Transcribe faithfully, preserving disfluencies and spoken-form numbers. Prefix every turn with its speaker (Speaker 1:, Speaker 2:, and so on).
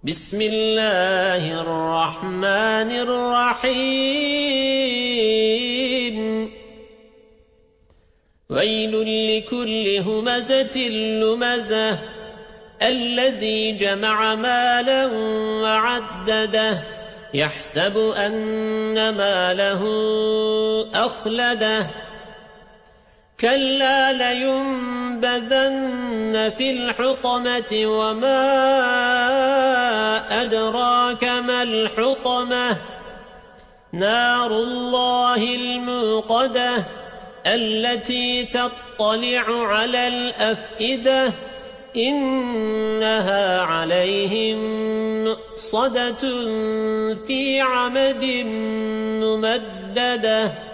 Speaker 1: بسم الله الرحمن الرحيم ويل لكل همزة لمزة الذي جمع مالا وعدده يحسب أن ماله أخلده كلا لينبذن في الحطمة وما أدراك ما الحطمة نار الله الموقدة التي تطلع على الأفئدة إنها عليهم مؤصدة في عمد ممددة.